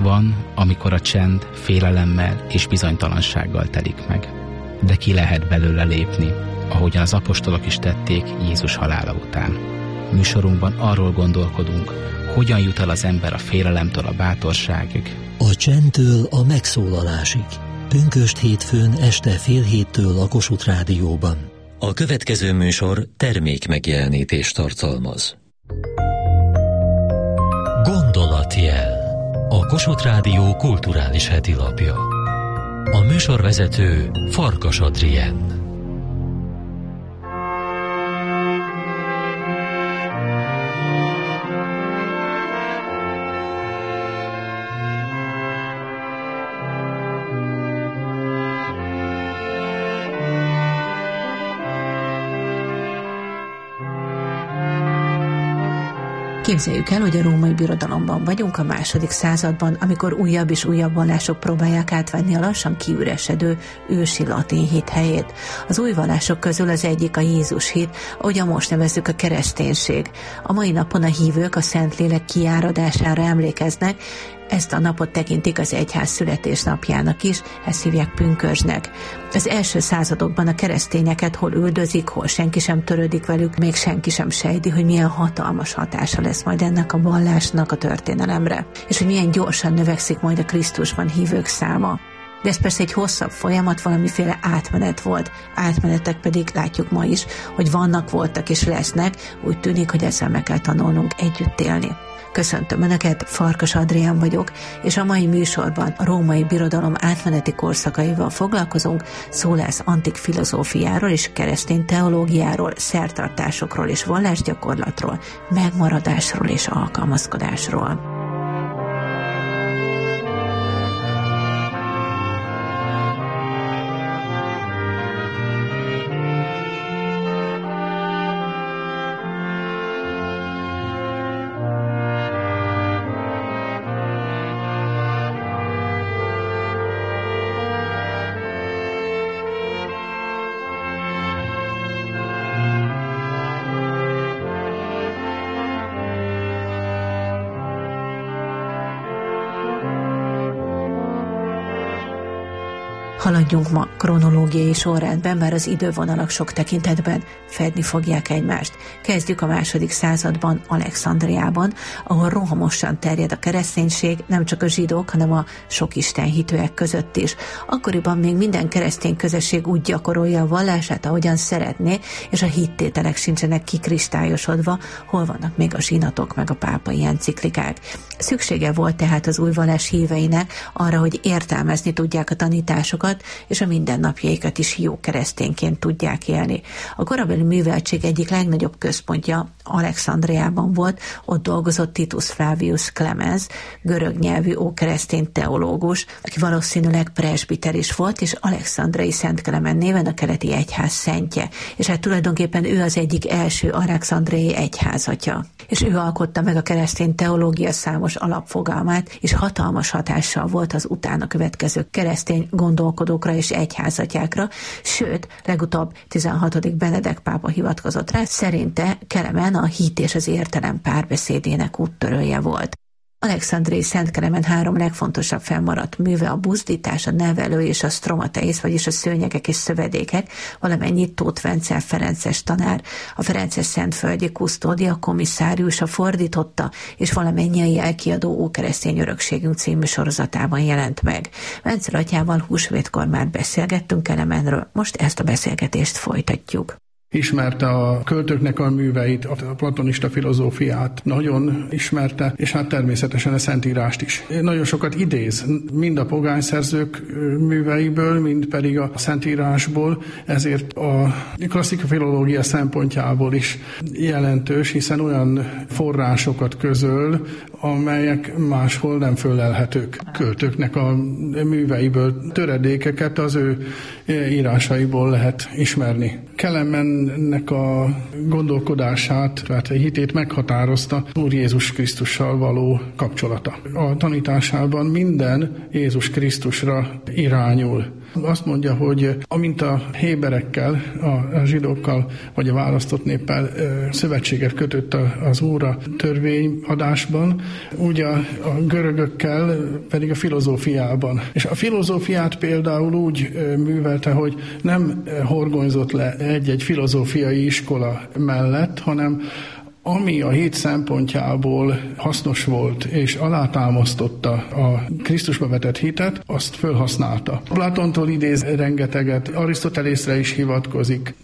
Van, amikor a csend félelemmel és bizonytalansággal telik meg, de ki lehet belőle lépni, ahogyan az apostolok is tették Jézus halála után. Műsorunkban arról gondolkodunk, hogyan jut el az ember a félelemtől a bátorságig. A csendtől a megszólalásig. Pünkösd hétfőn este 6:30 a Kossuth Rádióban. A következő műsor termékmegjelenítést tartalmaz. Gondolatjel. A Kossuth Rádió kulturális hetilapja. A műsorvezető Farkas Adrien. Képzeljük el, hogy a római birodalomban vagyunk a 2. században, amikor újabb és újabb vallások próbálják átvenni a lassan kiüresedő ősi latin hit helyét. Az új vallások közül az egyik a Jézus hit, ahogyan most nevezzük a kereszténység. A mai napon a hívők a Szentlélek kiáradására emlékeznek, ezt a napot tekintik az egyház születésnapjának is, ezt hívják pünkösdnek. Az első századokban a keresztényeket hol üldözik, hol senki sem törődik velük, még senki sem sejti, hogy milyen hatalmas hatása lesz majd ennek a vallásnak a történelemre, és hogy milyen gyorsan növekszik majd a Krisztusban hívők száma. De ez persze egy hosszabb folyamat, valamiféle átmenet volt. Átmenetek pedig látjuk ma is, hogy vannak, voltak és lesznek, úgy tűnik, hogy ezzel meg kell tanulnunk együtt élni. Köszöntöm Önöket, Farkas Adrián vagyok, és a mai műsorban a római birodalom átmeneti korszakaival foglalkozunk, szó lesz antik filozófiáról és keresztény teológiáról, szertartásokról és vallásgyakorlatról, megmaradásról és alkalmazkodásról. Haladjunk ma kronológiai sorrendben, bár az idővonalak sok tekintetben fedni fogják egymást. Kezdjük a 2. században, Alexandriában, ahol rohamosan terjed a kereszténység, nem csak a zsidók, hanem a sok istenhitűek között is. Akkoriban még minden keresztény közösség úgy gyakorolja a vallását, ahogyan szeretné, és a hittételek sincsenek kikristályosodva, hol vannak még a zsinatok, meg a pápai enciklikák. Szüksége volt tehát az új vallás híveinek arra, hogy értelmezni tudják a tanításokat, és a mindennapjaikat is jó keresztényként tudják élni. A korabeli műveltség egyik legnagyobb központja Alexandriában volt, ott dolgozott Titus Flavius Clemens, görög nyelvű ókeresztény teológus, aki valószínűleg presbiter is volt, és Alexandriai Szent Kelemen néven a keleti egyház szentje. És hát tulajdonképpen ő az egyik első alexandriai egyházatja. És ő alkotta meg a keresztény teológia számos alapfogalmát, és hatalmas hatással volt az utána következő keresztény gondolkodókra és egyházatjákra, sőt, legutóbb 16. Benedek pápa hivatkozott rá, szerinte Kelemen a hit és az értelem párbeszédének úttörője volt. Alexandriai Szent Kelemen 3 legfontosabb fennmaradt műve a buzdítás, a nevelő és a stromateisz, vagyis a szőnyegek és szövedékek, valamennyit Tóth Vencel ferences tanár, a ferences szentföldi kusztódia komisszáriusa fordította, és valamennyi a jelkiadó Ókeresztény örökségünk című sorozatában jelent meg. Vencel atyával húsvétkor már beszélgettünk Kelemenről, most ezt a beszélgetést folytatjuk. Ismerte a költőknek a műveit, a platonista filozófiát nagyon ismerte, és hát természetesen a Szentírást is. Nagyon sokat idéz, mind a pogány szerzők műveiből, mind pedig a Szentírásból, ezért a klasszikai filológia szempontjából is jelentős, hiszen olyan forrásokat közöl, amelyek máshol nem fölelhetők. Költőknek a műveiből töredékeket az ő írásaiból lehet ismerni. Kelemennek a gondolkodását, tehát a hitét meghatározta Úr Jézus Krisztussal való kapcsolata. A tanításában minden Jézus Krisztusra irányul. Azt mondja, hogy amint a héberekkel, a zsidókkal vagy a választott néppel szövetséget kötött az óra törvényadásban, úgy a görögökkel pedig a filozófiában. És a filozófiát például úgy művelte, hogy nem horgonyzott le egy-egy filozófiai iskola mellett, hanem ami a hit szempontjából hasznos volt, és alátámasztotta a Krisztusba vetett hitet, azt fölhasználta. Platontól idéz rengeteget, Arisztotelészre is hivatkozik,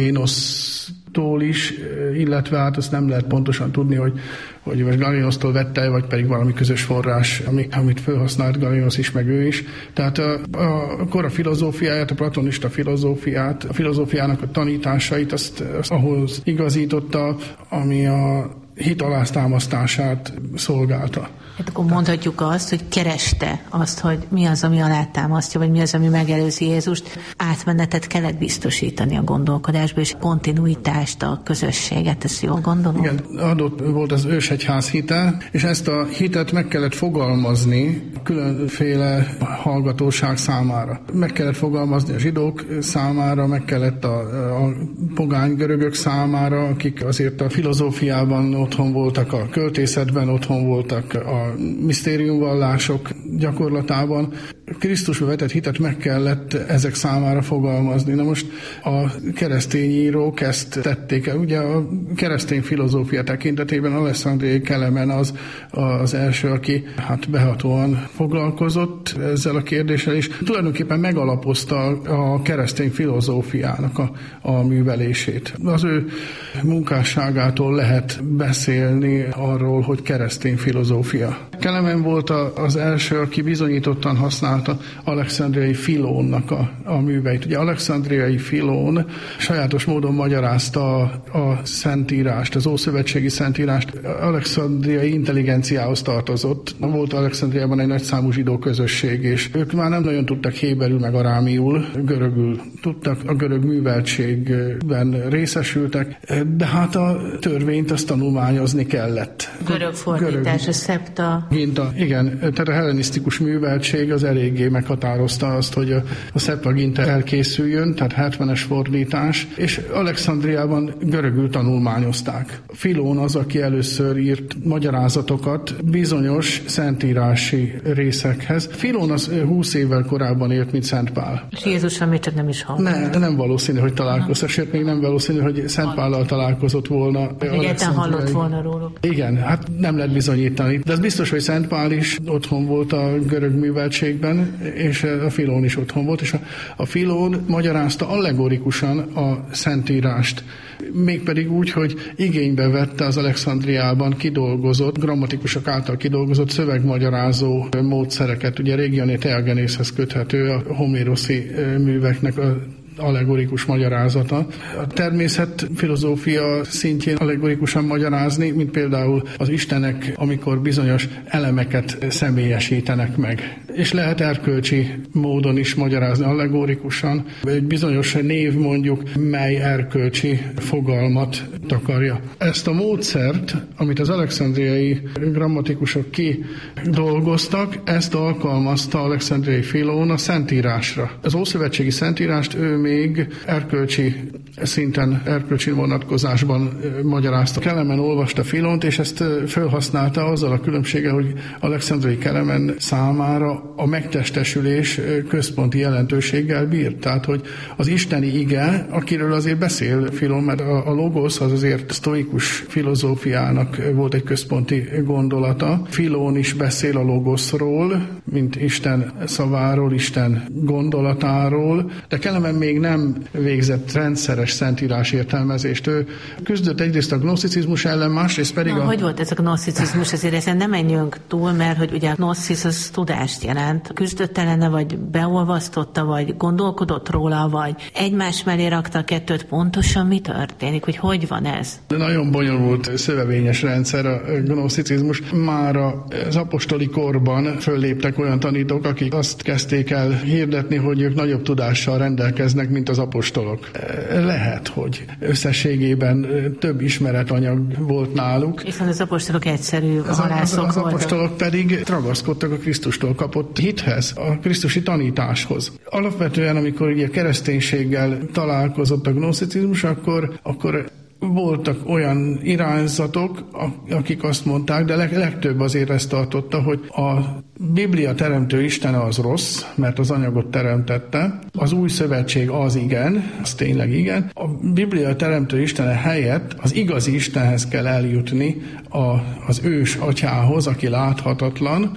Galénosztól is, illetve hát azt nem lehet pontosan tudni, hogy most Galénosztól vette, vagy pedig valami közös forrás, amit felhasznált Galénosz is, meg ő is. Tehát akkor a filozófiáját, a platonista filozófiát, a filozófiának a tanításait, azt ahhoz igazította, ami a hit alátámasztását szolgálta. Hát akkor mondhatjuk azt, hogy kereste azt, hogy mi az, ami alátámasztja, vagy mi az, ami megelőzi Jézust. Átmenetet kellett biztosítani a gondolkodásba, és kontinuitást, a közösséget, ezt jól gondolom? Igen, adott volt az ősegyház hite, és ezt a hitet meg kellett fogalmazni különféle hallgatóság számára. Meg kellett fogalmazni a zsidók számára, meg kellett a pogány görögök számára, akik azért a filozófiában otthon voltak, a költészetben otthon voltak, a misztériumvallások gyakorlatában. Krisztusba vetett hitet meg kellett ezek számára fogalmazni. Na most a keresztény írók ezt tették el. Ugye a keresztény filozófia tekintetében Alexandriai Kelemen az első, aki behatóan foglalkozott ezzel a kérdéssel, és tulajdonképpen megalapozta a keresztény filozófiának a művelését. Az ő munkásságától lehet beszélni arról, hogy keresztény filozófia. Kelemen volt az első, aki bizonyítottan használta Alexandriai Filónnak a műveit. Ugye Alexandriai Filón sajátos módon magyarázta a Szentírást, az ószövetségi Szentírást. Alexandriai intelligenciához tartozott. Volt Alexandriában egy nagyszámú zsidó közösség, és ők már nem nagyon tudtak héberül meg arámiul, görögül tudtak, a görög műveltségben részesültek, de hát a törvényt azt tanulmányozni kellett. Görög fordítás, a szepta. Igen, tehát a hellenisztikus műveltség az eléggé meghatározta azt, hogy a Septuaginta elkészüljön, tehát 70-es fordítás, és Alexandriában görögül tanulmányozták. Filón az, aki először írt magyarázatokat bizonyos szentírási részekhez. Filón az 20 évvel korábban élt, mint Szent Pál. És Jézussal még csak nem is hallott. Nem valószínű, hogy találkozott, sőt, még nem valószínű, hogy Szent Pállal találkozott volna. Egyáltalán hallott volna róluk. Igen, hát nem lehet bizonyítani. De az biztos, hogy Szent Pál is otthon volt a görög műveltségben, és a Filón is otthon volt, és a Filón magyarázta allegorikusan a Szentírást. Mégpedig úgy, hogy igénybe vette az Alexandriában kidolgozott, grammatikusok által kidolgozott szövegmagyarázó módszereket. Ugye Regione Theagenészhez köthető a homéroszi műveknek a allegorikus magyarázata. A természetfilozófia szintjén allegorikusan magyarázni, mint például az istenek, amikor bizonyos elemeket személyesítenek meg. És lehet erkölcsi módon is magyarázni allegorikusan. Egy bizonyos név mondjuk, mely erkölcsi fogalmat takarja. Ezt a módszert, amit az alexandriai grammatikusok kidolgoztak, ezt alkalmazta Alexandriai Filón a Szentírásra. Az ószövetségi Szentírást ő még erkölcsi szinten, erkölcsi vonatkozásban magyarázta. Kelemen olvasta Filont, és ezt felhasználta azzal a különbséggel, hogy Alexandriai Kelemen számára a megtestesülés központi jelentőséggel bírt. Tehát, hogy az isteni ige, akiről azért beszél Filon, mert a logosz az azért sztoikus filozófiának volt egy központi gondolata. Filón is beszél a logoszról, mint Isten szaváról, Isten gondolatáról, de Kelemen még nem végzett rendszeres szentírás értelmezést. Ő küzdött egyrészt a gnoszticizmus ellen, másrészt pedig hogy volt ez a gnoszticizmus? Azért ezen nem menjünk túl, mert hogy ugye a gnoszciz az tudást jelent. Küzdött ellene, vagy beolvasztotta, vagy gondolkodott róla, vagy egymás mellé rakta a kettőt. Pontosan mi történik? Hogy van ez? Nagyon bonyolult, szövevényes rendszer a gnoszticizmus. Már az apostoli korban fölléptek olyan tanítók, akik azt kezdték el hirdetni, hogy ők nagyobb tudással rendelkeznek, meg, mint az apostolok. Lehet, hogy összességében több ismeretanyag volt náluk. Hiszen az apostolok egyszerű halászok voltak. Az apostolok pedig ragaszkodtak a Krisztustól kapott hithez, a krisztusi tanításhoz. Alapvetően, amikor ugye kereszténységgel találkozott a gnoszticizmus, akkor voltak olyan irányzatok, akik azt mondták, de legtöbb azért ezt tartotta, hogy a Biblia teremtő Istene az rossz, mert az anyagot teremtette, az új szövetség az igen, az tényleg igen. A Biblia teremtő Istene helyett az igazi Istenhez kell eljutni, az ős atyához, aki láthatatlan,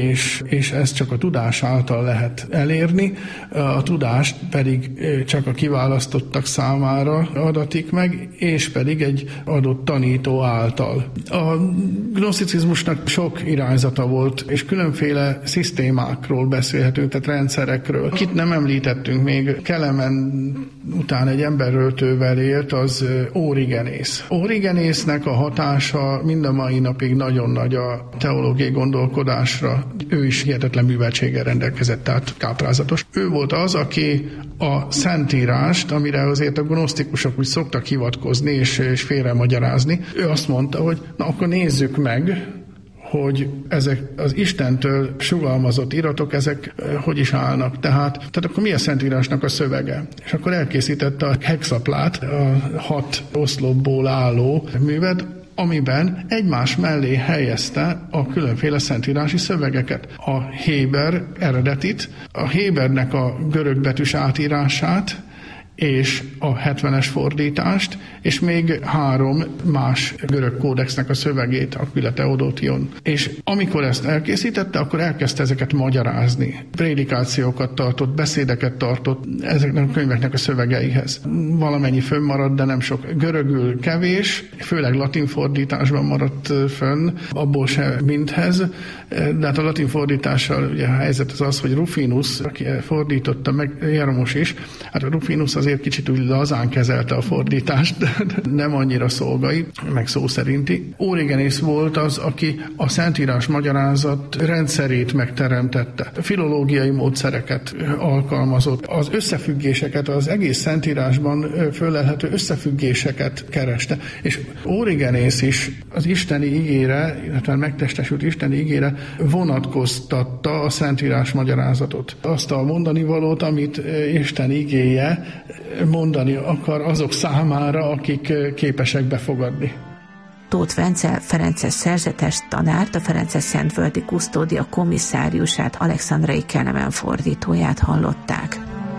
és ezt csak a tudás által lehet elérni, a tudást pedig csak a kiválasztottak számára adatik meg, és pedig egy adott tanító által. A gnoszticizmusnak sok irányzata volt, és különféle szisztémákról beszélhetünk, tehát rendszerekről. Kit nem említettünk még, Kelemen után egy emberöltővel élt, az Origenész. Origenésznek a hatása mind a mai napig nagyon nagy a teológiai gondolkodásra. Ő is hihetetlen műveltséggel rendelkezett, tehát káprázatos. Ő volt az, aki a Szentírást, amire azért a gnosztikusok úgy szoktak hivatkozni és félremagyarázni, ő azt mondta, hogy na akkor nézzük meg, hogy ezek az Istentől sugalmazott iratok, ezek hogy is állnak. Tehát akkor mi a Szentírásnak a szövege? És akkor elkészítette a hexaplát, a 6 oszlopból álló művet, amiben egymás mellé helyezte a különféle szentírási szövegeket. A Héber eredetit, a Hébernek a görögbetűs átírását, és a 70-es fordítást, és még 3 más görög kódexnek a szövegét, Aquila Theodotion. És amikor ezt elkészítette, akkor elkezdte ezeket magyarázni. Prédikációkat tartott, beszédeket tartott ezeknek a könyveknek a szövegeihez. Valamennyi fönnmaradt, de nem sok. Görögül kevés, főleg latin fordításban maradt fönn, abból se mindhez, de hát a latin fordítással ugye a helyzet az, hogy Rufinus, aki fordította meg, Jeromos is, hát a Rufinus azért kicsit úgy lazán kezelte a fordítást, de nem annyira szolgai, meg szó szerinti. Origenész volt az, aki a Szentírás magyarázat rendszerét megteremtette. Filológiai módszereket alkalmazott. Az összefüggéseket, az egész Szentírásban fölelhető összefüggéseket kereste. És Origenész is az isteni igére, illetve megtestesült isteni igére vonatkoztatta a Szentírás magyarázatot. Azt a mondani valót, amit Isten igéje mondani akar azok számára, akik képesek befogadni. Tóth Vencel ferences szerzetes tanárt, a ferences Szentvölgyi Kusztódia komisszáriusát, Alexandrai Kelemen fordítóját hallották.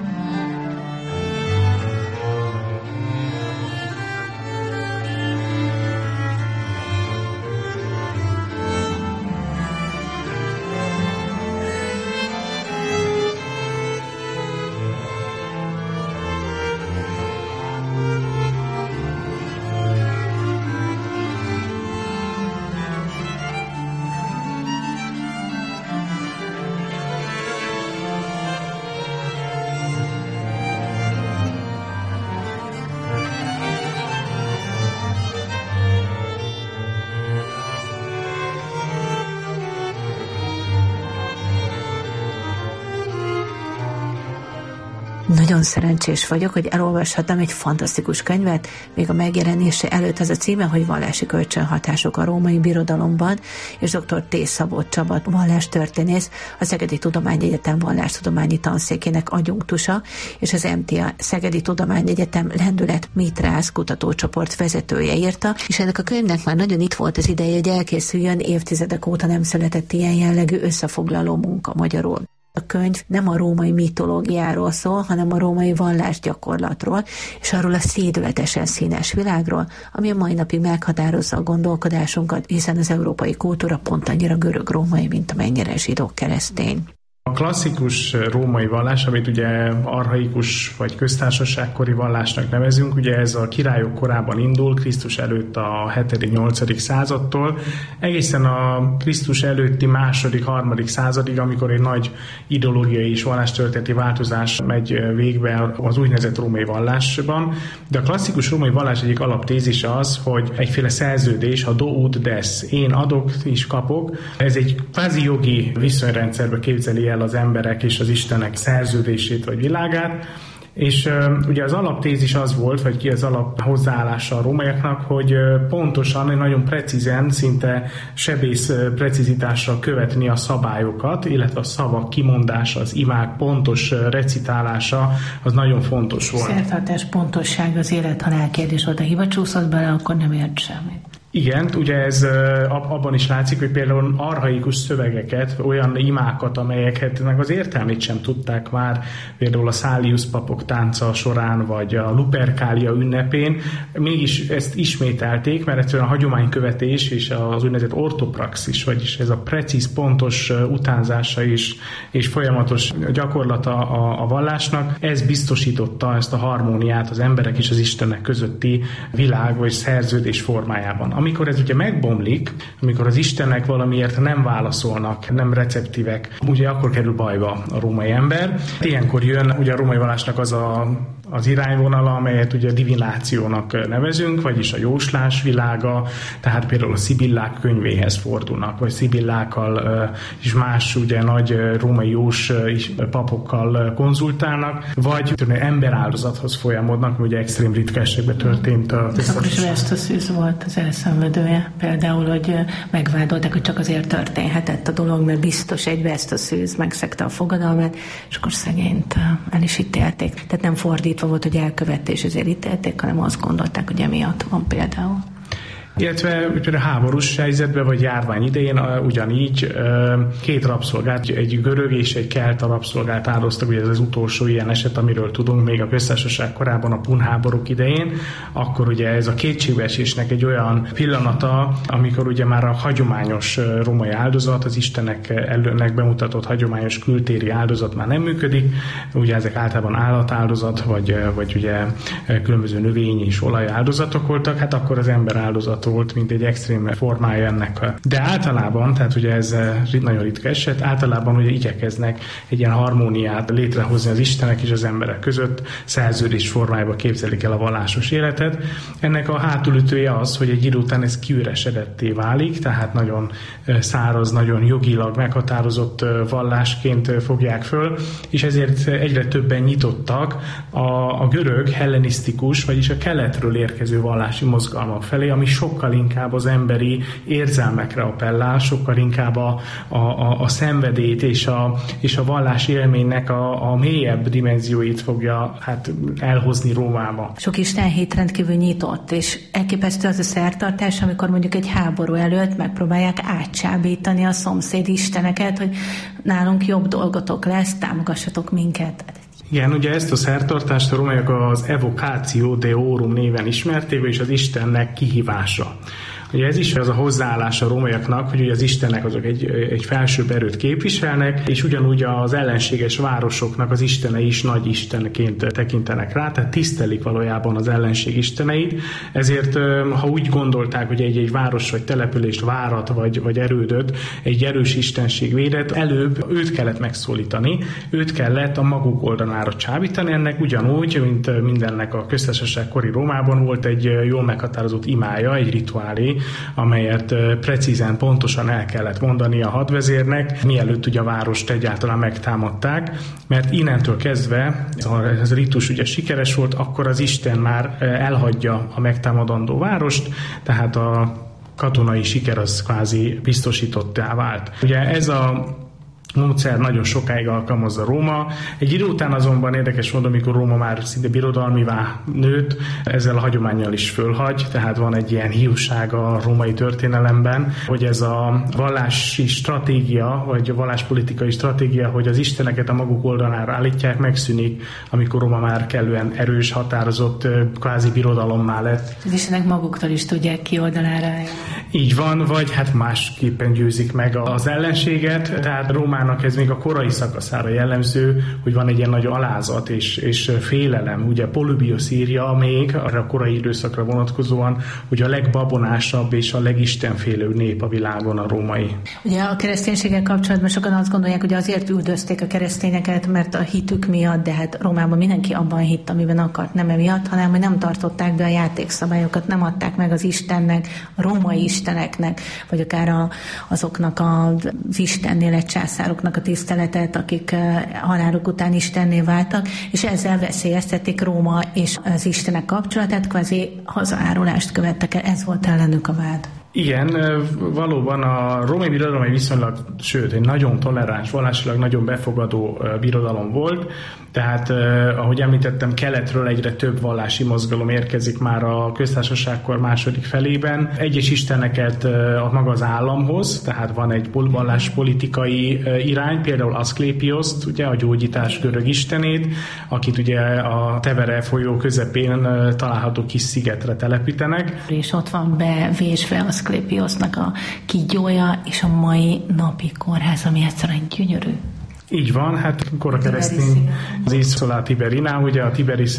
Nagyon szerencsés vagyok, hogy elolvashattam egy fantasztikus könyvet, még a megjelenése előtt. Az a címe, hogy Vallási kölcsönhatások a római birodalomban, és dr. T. Szabó Csaba vallástörténész, a Szegedi Tudományegyetem vallástudományi tanszékének adjunktusa, és az MTA Szegedi Tudományegyetem Lendület Mitrász kutatócsoport vezetője írta, és ennek a könyvnek már nagyon itt volt az ideje, hogy elkészüljön, évtizedek óta nem született ilyen jellegű összefoglaló munka magyarul. A könyv nem a római mitológiáról szól, hanem a római vallásgyakorlatról, és arról a szédületesen színes világról, ami a mai napig meghatározza a gondolkodásunkat, hiszen az európai kultúra pont annyira görög-római, mint amennyire zsidó-keresztény. A klasszikus római vallás, amit ugye archaikus vagy köztársaságkori vallásnak nevezünk, ugye ez a királyok korában indul, Krisztus előtt a 7.-8. századtól, egészen a Krisztus előtti 2.-3. századig, amikor egy nagy ideológiai és vallástörténeti változás megy végbe az úgynevezett római vallásban. De a klasszikus római vallás egyik alaptézise az, hogy egyféle szerződés, a do ut des, én adok és kapok, ez egy kvázi jogi viszonyrendszerbe képzeli el az emberek és az Istenek szerződését vagy világát, És ugye az alaptézis az volt, vagy ki az alap hozzáállása a rómaiaknak, hogy pontosan, nagyon precízen, szinte sebész precizitásra követni a szabályokat, illetve a szavak kimondása, az imák pontos recitálása, az nagyon fontos volt. Szertartás, pontosság, az élet-halál kérdés volt, a hiba csúszott bele, akkor nem ért semmit. Igen, ugye ez abban is látszik, hogy például archaikus szövegeket, olyan imákat, amelyeknek az értelmét sem tudták már, például a Szálius papok tánca során, vagy a Lupercalia ünnepén, mégis ezt ismételték, mert egyszerűen a hagyománykövetés és az úgynevezett ortopraxis, vagyis ez a precíz, pontos utánzása és folyamatos gyakorlata a vallásnak, ez biztosította ezt a harmóniát az emberek és az Istenek közötti világ vagy szerződés formájában. Amikor ez ugye megbomlik, amikor az istenek valamiért nem válaszolnak, nem receptívek, ugye akkor kerül bajba a római ember. Ilyenkor jön ugye a római vallásnak az irányvonala, amelyet ugye divinációnak nevezünk, vagyis a jóslás világa, tehát például a szibillák könyvéhez fordulnak, vagy szibillákkal és más ugye nagy római jós papokkal konzultálnak, vagy emberáldozathoz folyamodnak, ugye extrém ritka esetekben történt. Akkor is Vesztoszűz volt az elszenvedője, például, hogy megvádolták, hogy csak azért történhetett a dolog, mert biztos egy Vesztoszűz megszegte a fogadalmat, és akkor szegényt el is ítélték. Tehát nem fordítva volt, hogy elkövette és ezért ítélték, hanem azt gondolták, hogy emiatt van például. Illetve háborús helyzetben vagy járvány idején ugyanígy két rabszolgát, egy görög és egy kelta rabszolgát áldoztak, ugye ez az utolsó ilyen eset, amiről tudunk még a köztársaság korában, a pun háborúk idején, akkor ugye ez a kétségbeesésnek egy olyan pillanata, amikor ugye már a hagyományos római áldozat, az istenek előnek bemutatott hagyományos kültéri áldozat már nem működik, ugye ezek általában állatáldozat, vagy ugye különböző növény és olajáldozatok voltak, hát akkor az ember áldozat volt, mint egy extrém formája ennek. De általában, tehát ugye ez nagyon ritka eset, általában ugye igyekeznek egy ilyen harmóniát létrehozni az istenek és az emberek között, szerződés formájába képzelik el a vallásos életet. Ennek a hátulütője az, hogy egy idő után ez kiüresedetté válik, tehát nagyon száraz, nagyon jogilag meghatározott vallásként fogják föl, és ezért egyre többen nyitottak a görög, hellenisztikus, vagyis a keletről érkező vallási mozgalmak felé, ami sokkal inkább az emberi érzelmekre appellál, sokkal inkább a szenvedélyt és a vallás élménynek a mélyebb dimenzióit fogja elhozni Rómába. Sok istenhét rendkívül nyitott, és elképesztő az a szertartás, amikor mondjuk egy háború előtt megpróbálják átcsábítani a szomszéd isteneket, hogy nálunk jobb dolgotok lesz, támogassatok minket. Igen, ugye ezt a szertartást a rómaiak az Evocatio Deorum néven ismerték, és az Istennek kihívása. Ugye ez is az a hozzáállás a rómaiaknak, hogy ugye az istenek azok egy felsőbb erőt képviselnek, és ugyanúgy az ellenséges városoknak az istenei is nagy istenként tekintenek rá, tehát tisztelik valójában az ellenség isteneit. Ezért, ha úgy gondolták, hogy egy város vagy települést, várat vagy erődöt egy erős istenség védett, előbb őt kellett megszólítani, őt kellett a maguk oldalára csábítani. Ennek ugyanúgy, mint mindennek a köztársaság kori Rómában volt egy jól meghatározott imája, egy rituálé, amelyet precízen, pontosan el kellett mondani a hadvezérnek, mielőtt ugye a várost egyáltalán megtámadták, mert innentől kezdve, ez a ritus ugye sikeres volt, akkor az Isten már elhagyja a megtámadandó várost, tehát a katonai siker az kvázi biztosítottá vált. Ugye ez a módszer nagyon sokáig alkalmazza Róma. Egy idő után azonban érdekes módon, amikor Róma már szinte birodalmivá nőtt, ezzel a hagyománnyal is fölhagy, tehát van egy ilyen hiúság a római történelemben, hogy ez a vallási stratégia, vagy a valláspolitikai stratégia, hogy az isteneket a maguk oldalára állítják, megszűnik, amikor Róma már kellően erős, határozott, kvázi birodalommá lett. Az istenek maguktól is tudják ki oldalára állni. Így van, vagy hát másképpen győzik meg az ellenséget, tehát Rómának ez még a korai szakaszára jellemző, hogy van egy ilyen nagy alázat és félelem. Ugye Polybius írja még arra a korai időszakra vonatkozóan, hogy a legbabonásabb és a legistenfélőbb nép a világon a római. Ugye a kereszténységgel kapcsolatban sokan azt gondolják, hogy azért üldözték a keresztényeket, mert a hitük miatt, de hát Rómában mindenki abban hitt, amiben akart, nem emiatt, hanem hogy nem tartották be a játékszabályokat, nem adták meg az Istennek, a római isteneknek, vagy akár azoknak az Istennél egy császárok császároknak a tiszteletet, akik haláluk után istenné váltak, és ezzel veszélyeztették Róma és az istenek kapcsolatát, kvázi hazaárulást követtek el. Ez volt ellenük a vád. Igen, valóban a római birodalom egy viszonylag, sőt, egy nagyon toleráns, vallásilag nagyon befogadó birodalom volt, tehát ahogy említettem, keletről egyre több vallási mozgalom érkezik már a köztársaságkor második felében. Egyes isteneket maga az államhoz, tehát van egy valláspolitikai irány, például Aszklépioszt, ugye a gyógyítás görög istenét, akit ugye a Tevere folyó közepén található kis szigetre telepítenek. És ott van bevésve Aszklépiosnak a kígyója, és a mai napi kórház, ami egyszerűen gyönyörű. Így van, hát kora keresztény az Isola Tiberina, ugye a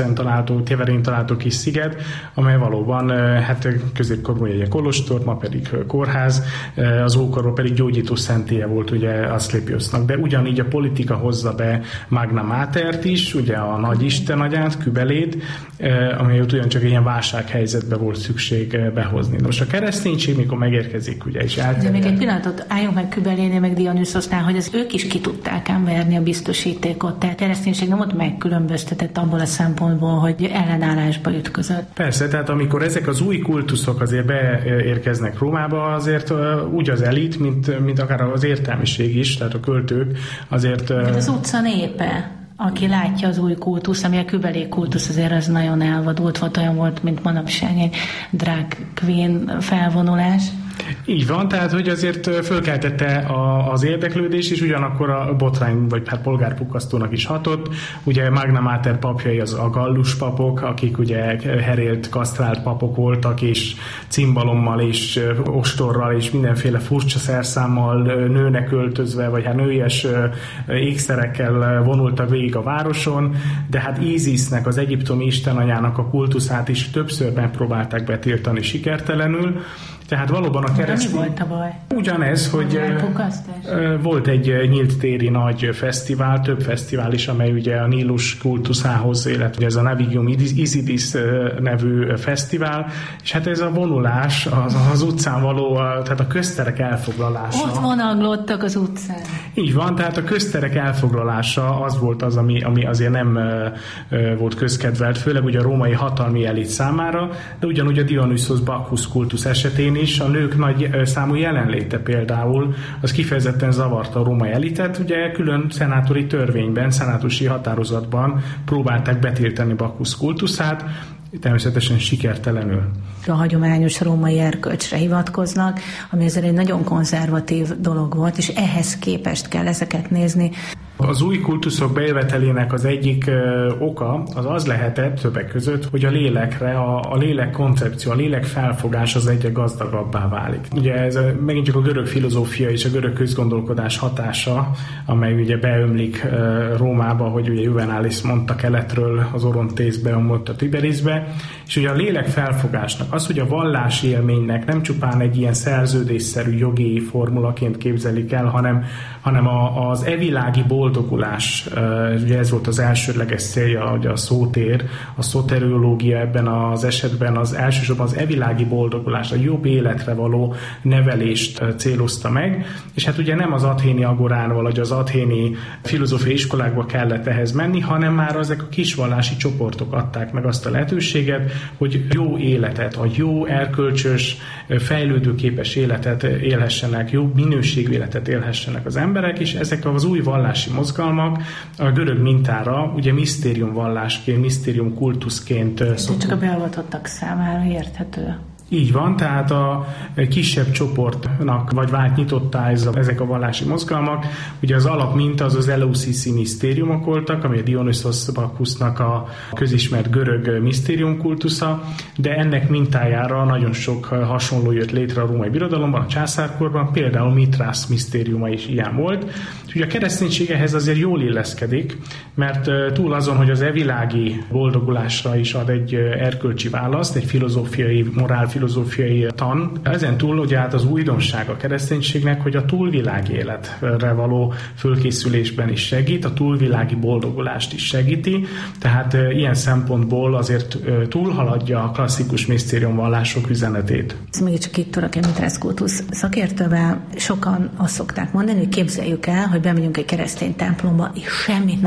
Tiberin található kis sziget, amely valóban hát középkorban egy kolostor, ma pedig kórház, az ókorban pedig gyógyító szentélye volt ugye Aszklépiosnak, de ugyanígy a politika hozza be Magna Matert is, ugye a nagy istenagyát, Kybelét, amelyet ugyancsak ilyen válsághelyzetbe volt szükség behozni. Most a kereszténység, mikor megérkezik, ugye is de még egy pillanatot álljunk meg Kybelénél, meg Dionüszosnál, hogy az ők is ki tudták verni a biztosítékot. Tehát kereszténység nem ott megkülönböztetett abból a szempontból, hogy ellenállásba ütközött. Persze, tehát amikor ezek az új kultuszok azért beérkeznek Rómába, azért úgy az elit, mint akár az értelmiség is, tehát a költők azért... De az utca népe, aki látja az új kultusz, ami a Kybelé kultusz, azért az nagyon elvadult volt, olyan volt, mint manapság egy drag queen felvonulás. Így van, tehát hogy azért fölkeltette az érdeklődést, és ugyanakkor a botrány, vagy hát polgárpukkasztónak is hatott. Ugye Magna Mater papjai az a gallus papok, akik ugye herélt, kasztrált papok voltak, és cimbalommal, és ostorral, és mindenféle furcsa szerszámmal nőnek öltözve, vagy hát nőies ékszerekkel vonultak végig a városon, de hát Ízisznek, az egyiptomi istenanyának a kultuszát is többször megpróbálták betiltani sikertelenül. Tehát valóban a keresztény... De mi volt a baj? Ugyanez, hogy volt egy nyílt téri nagy fesztivál, több fesztivál is, amely ugye a Nílus kultuszához, illetve ez a Navigium Isidis nevű fesztivál, és hát ez a vonulás, az utcán való, tehát a közterek elfoglalása. Ott vonaglottak az utcán. Így van, tehát a közterek elfoglalása az volt az, ami azért nem volt közkedvelt, főleg ugye a római hatalmi elit számára, de ugyanúgy a Dionysos Bacchus kultusz esetén is a nők nagy számú jelenléte például, az kifejezetten zavarta a római elitet, ugye külön szenátori törvényben, szenátusi határozatban próbálták betiltani Bacchus kultuszát, természetesen sikertelenül. A hagyományos római erkölcsre hivatkoznak, ami azért egy nagyon konzervatív dolog volt, és ehhez képest kell ezeket nézni. Az új kultuszok bejövetelének az egyik oka az lehetett többek között, hogy a lélekre, a lélek koncepció, a lélek felfogás az egyre gazdagabbá válik. Ugye ez megint csak a görög filozófia és a görög közgondolkodás hatása, amely ugye beömlik Rómába, hogy ugye Juvenalis mondta keletről az Orontészbe, a Tiberisbe, és ugye a lélek felfogásnak, az, hogy a vallási élménynek nem csupán egy ilyen szerződésszerű jogi formulaként képzelik el, hanem az evilági boldogulás, ugye ez volt az elsődleges célja, ugye a szótér, a szoteriológia ebben az esetben az elsősorban az evilági boldogulás, a jobb életre való nevelést célozta meg, és hát ugye nem az athéni agorán, vagy az athéni filozófiai iskolákba kellett ehhez menni, hanem már ezek a kisvallási csoportok adták meg azt a lehetőséget, hogy jó életet, a jó, erkölcsös, fejlődőképes életet élhessenek, jó minőségű életet élhessenek az emberek, és ezek az új vallási mozgalmak a görög mintára ugye misztériumvallásként, misztériumkultuszként szoktuk. Csak a beavatottak számára érthető. Így van, tehát a kisebb csoportnak vagy vált nyitottá ezek a vallási mozgalmak. Ugye az alapminta az Eleusiszi misztériumok voltak, ami a Dionysos Bacchusnak a közismert görög misztériumkultusza, de ennek mintájára nagyon sok hasonló jött létre a római birodalomban, a császárkorban, például Mitrász misztériuma is ilyen volt. Ugye a kereszténység ehhez azért jól illeszkedik, mert túl azon, hogy az evilági boldogulásra is ad egy erkölcsi választ, egy filozófiai, morálfilozófiai tan. Ezen túl ugye hát az újdonság a kereszténységnek, hogy a túlvilági életre való fölkészülésben is segít, a túlvilági boldogulást is segíti, tehát ilyen szempontból azért túlhaladja a klasszikus misztériumvallások üzenetét. Ez még csak itt tudok Mitrász kultusz szakértővel, sokan azt szokták mondani, hogy képzeljük el, hogy bemegyünk egy keresztény templomba, és semmit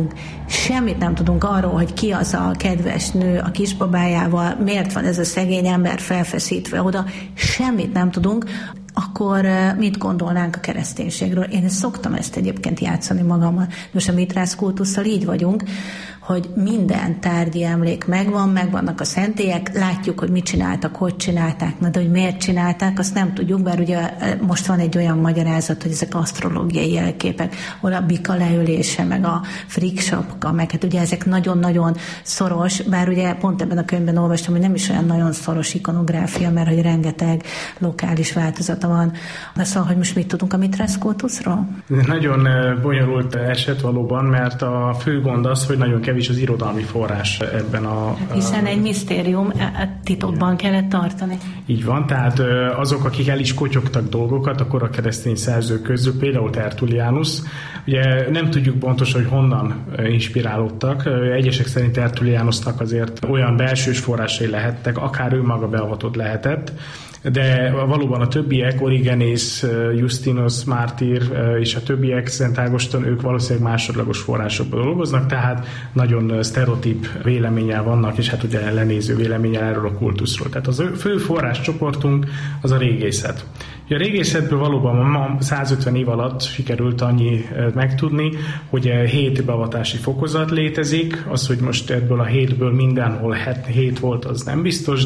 nem tudunk arról, hogy ki az a kedves nő a kisbabájával, miért van ez a szegény ember felfeszítve oda, semmit nem tudunk, akkor mit gondolnánk a kereszténységről? Én szoktam ezt egyébként játszani magammal. Most a mitrász kultusszal így vagyunk, hogy minden tárgyi emlék megvannak a szentélyek, látjuk, hogy mit csináltak, hogy csinálták, de hogy miért csinálták, azt nem tudjuk, bár ugye most van egy olyan magyarázat, hogy ezek asztrológiai jelképek, ahol a bika leülése, meg a friksapka, meg hát ugye ezek nagyon-nagyon szoros, bár ugye pont ebben a könyvben olvastam, hogy nem is olyan nagyon szoros ikonográfia, mert hogy rengeteg lokális változata van. De szóval, hogy most mit tudunk a mitrász kultuszról? Nagyon bonyolult eset valóban, mert a fő gond az, hogy nagyon kevés az irodalmi forrás ebben Hiszen egy misztérium, titokban kellett tartani. Így van, tehát azok, akik el is kotyogtak dolgokat, akkor a keresztény szerzők közül, például Tertullianus, ugye nem tudjuk pontosan, hogy honnan inspirálódtak. Egyesek szerint Tertullianusnak azért olyan belsős forrásai lehettek, akár ő maga beavatott lehetett, de valóban a többiek, Origenész, Justinus, Mártír és a többiek, Szent Ágoston, ők valószínűleg másodlagos forrásokból dolgoznak, tehát nagyon sztereotíp véleménnyel vannak, és hát ugye lenéző véleménnyel erről a kultuszról. Tehát az fő forráscsoportunk az a régészet. A régészetből valóban ma 150 év alatt sikerült annyi megtudni, hogy 7 beavatási fokozat létezik. Az, hogy most ebből a 7-ből mindenhol 7 volt, az nem biztos,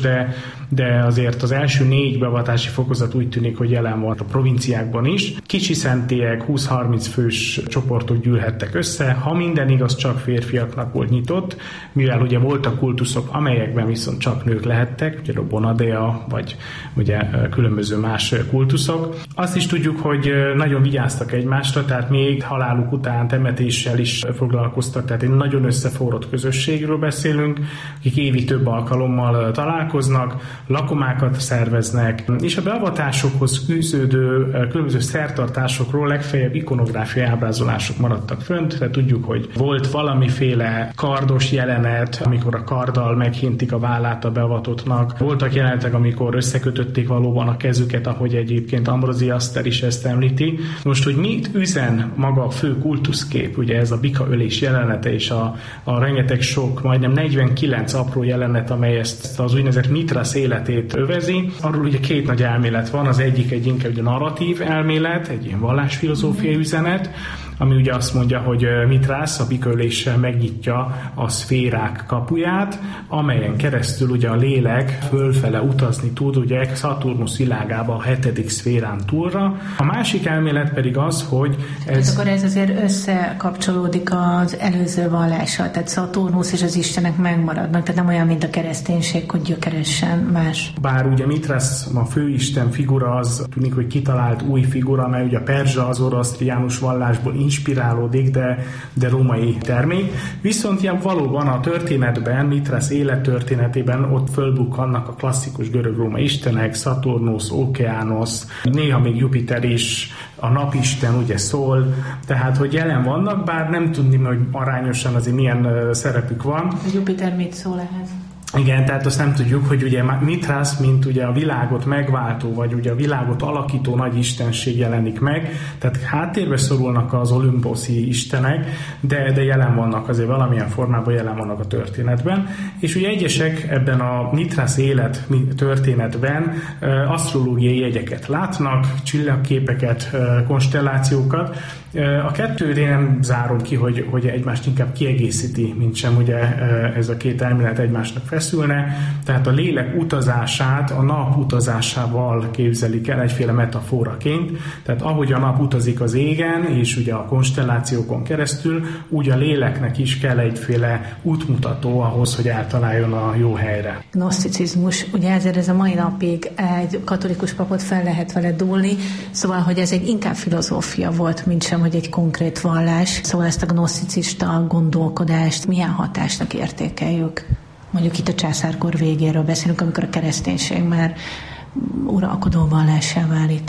de azért az első 4 beavatási fokozat úgy tűnik, hogy jelen van a provinciákban is. Kicsi szentélyek, 20-30 fős csoportok gyűlhettek össze. Ha minden igaz, csak férfiaknak volt nyitott, mivel ugye voltak kultuszok, amelyekben viszont csak nők lehettek, ugye a Bonadea, vagy ugye különböző más kultuszok. Azt is tudjuk, hogy nagyon vigyáztak egymásra, tehát még haláluk után temetéssel is foglalkoztak, tehát egy nagyon összeforrott közösségről beszélünk, akik évi több alkalommal találkoznak, lakomákat szerveznek, és a beavatásokhoz fűződő különböző szertartásokról legfeljebb ikonográfiai ábrázolások maradtak fönt, tehát tudjuk, hogy volt valamiféle kardos jelenet, amikor a karddal meghintik a vállát a beavatottnak, voltak jelenetek, amikor összekötötték valóban a kezüket, ahogy egyébként Ambrósi Aster is ezt említi. Most, hogy mit üzen maga a fő kultuszkép, ugye ez a bikaölés jelenete és a rengeteg sok, majdnem 49 apró jelenet, amely ezt az úgynevezett mitrász életét övezi. Arról ugye 2 nagy elmélet van, az egyik egy inkább egy narratív elmélet, egy ilyen vallásfilozófiai üzenet, ami ugye azt mondja, hogy Mitrász a bikaöléssel megnyitja a szférák kapuját, amelyen keresztül ugye a lélek fölfele utazni tud, ugye Szaturnusz világába a 7. szférán túlra. A másik elmélet pedig az, hogy akkor ez azért összekapcsolódik az előző vallással, tehát Szaturnusz és az istenek megmaradnak, tehát nem olyan, mint a kereszténység, hogy gyökeresen más. Bár ugye Mitrász a főisten figura, az tűnik, hogy kitalált új figura, mely ugye a perzsa, az orosztriánus vallásból inspirálódik, de római termék. Viszont ilyen valóban a történetben, Mitrász élettörténetében ott fölbukkannak a klasszikus görög-római istenek, Szaturnusz, Okeánosz, néha még Jupiter is, a napisten ugye Szól, tehát hogy jelen vannak, bár nem tudni, hogy arányosan azért milyen szerepük van. A Jupiter mit szól ehhez? Igen, tehát azt nem tudjuk, hogy ugye Mitrász, mint ugye a világot megváltó, vagy ugye a világot alakító nagy istenség jelenik meg, tehát háttérbe szorulnak az olimposzi istenek, de jelen vannak azért valamilyen formában, jelen vannak a történetben, és ugye egyesek ebben a Mitrász élet történetben asztrológiai jegyeket látnak, csillagképeket, konstellációkat. A kettőt én nem zárom ki, hogy egymást inkább kiegészíti, mint sem ugye ez a 2 elmélet egymásnak feszülne. Tehát a lélek utazását a nap utazásával képzelik el egyféle metaforaként. Tehát ahogy a nap utazik az égen, és ugye a konstellációkon keresztül, úgy a léleknek is kell egyféle útmutató ahhoz, hogy eltaláljon a jó helyre. Gnoszticizmus, ugye ezért ez a mai napig egy katolikus papot fel lehet vele dúlni, szóval, hogy ez egy inkább filozófia volt, mint sem, hogy egy konkrét vallás. Szóval ezt a gnoszticista gondolkodást milyen hatásnak értékeljük? Mondjuk itt a császárkor végéről beszélünk, amikor a kereszténység már uralkodó vallássá válik.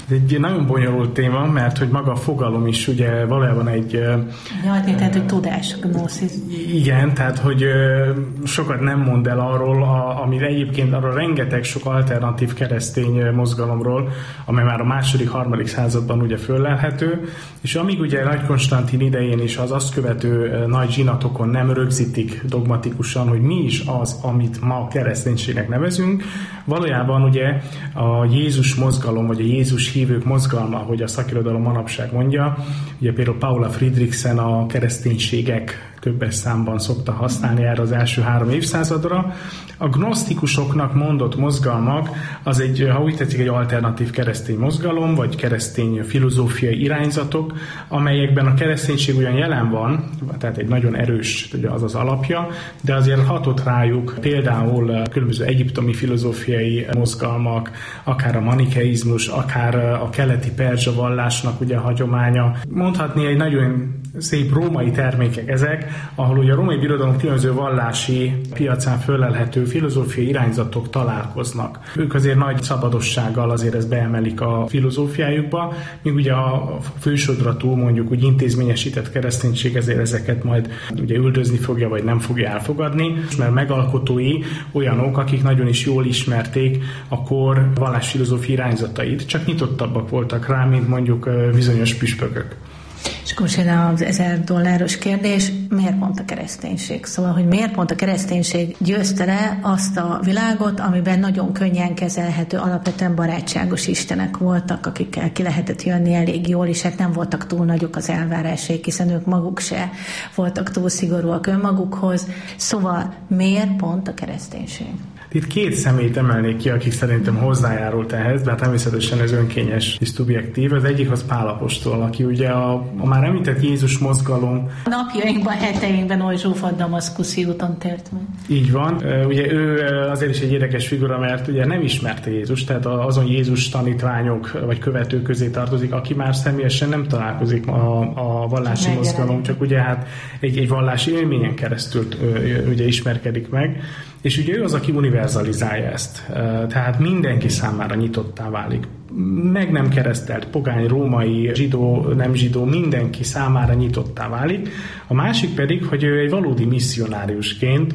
Ez egy nagyon bonyolult téma, mert hogy maga a fogalom is ugye valójában egy... Tehát, hogy tudás, gnószis. Igen, tehát, hogy sokat nem mond el arról, ami egyébként arról rengeteg sok alternatív keresztény mozgalomról, amely már a 2.-3. században ugye föllelhető, és amíg ugye Nagy Konstantin idején is az azt követő nagy zsinatokon nem rögzítik dogmatikusan, hogy mi is az, amit ma kereszténységnek nevezünk, valójában ugye a Jézus mozgalom, vagy a Jézus hívők mozgalma, ahogy a szakirodalom manapság mondja, ugye például Paula Friedrichsen a kereszténységek többes számban szokta használni erre az első 3 évszázadra. A gnosztikusoknak mondott mozgalmak az egy, ha úgy tetszik, egy alternatív keresztény mozgalom, vagy keresztény filozófiai irányzatok, amelyekben a kereszténység ugyan jelen van, tehát egy nagyon erős, az az alapja, de azért hatott rájuk például különböző egyiptomi filozófiai mozgalmak, akár a manikeizmus, akár a keleti perzsa vallásnak ugye a hagyománya. Mondhatni egy nagyon szép római termékek ezek, ahol ugye a római birodalom különböző vallási piacán fölelhető filozófiai irányzatok találkoznak. Ők azért nagy szabadossággal azért ezt beemelik a filozófiájukba, míg ugye a fősodratú, mondjuk úgy intézményesített kereszténység ezért ezeket majd ugye üldözni fogja, vagy nem fogja elfogadni, mert megalkotói olyanok, akik nagyon is jól ismerték a kor vallásfilozófiai irányzatait, csak nyitottabbak voltak rá, mint mondjuk bizonyos püspökök. És akkor most jön az $1000 kérdés, miért pont a kereszténység? Szóval, hogy miért pont a kereszténység győzte le azt a világot, amiben nagyon könnyen kezelhető, alapvetően barátságos istenek voltak, akikkel ki lehetett jönni elég jól, és hát nem voltak túl nagyok az elvárásaik, hiszen ők maguk se voltak túl szigorúak önmagukhoz. Szóval miért pont a kereszténység? Itt 2 személyt emelnék ki, akik szerintem hozzájárult ehhez, de hát természetesen ez önkényes és szubjektív. Az egyik az Pál apostol, aki ugye a már említett Jézus mozgalom. Napjainkban, heteinkben oly zsúfolt damaszkuszi úton tért meg. Így van. Ugye ő azért is egy érdekes figura, mert ugye nem ismerte Jézust, tehát azon Jézus tanítványok vagy követők közé tartozik, aki már személyesen nem találkozik a vallási mozgalom, csak ugye hát egy vallási élményen keresztül ugye ismerkedik meg. És ugye ő az, aki univerzalizálja ezt. Tehát mindenki számára nyitottá válik. Meg nem keresztelt, pogány, római, zsidó, nem zsidó, mindenki számára nyitottá válik. A másik pedig, hogy ő egy valódi misszionáriusként,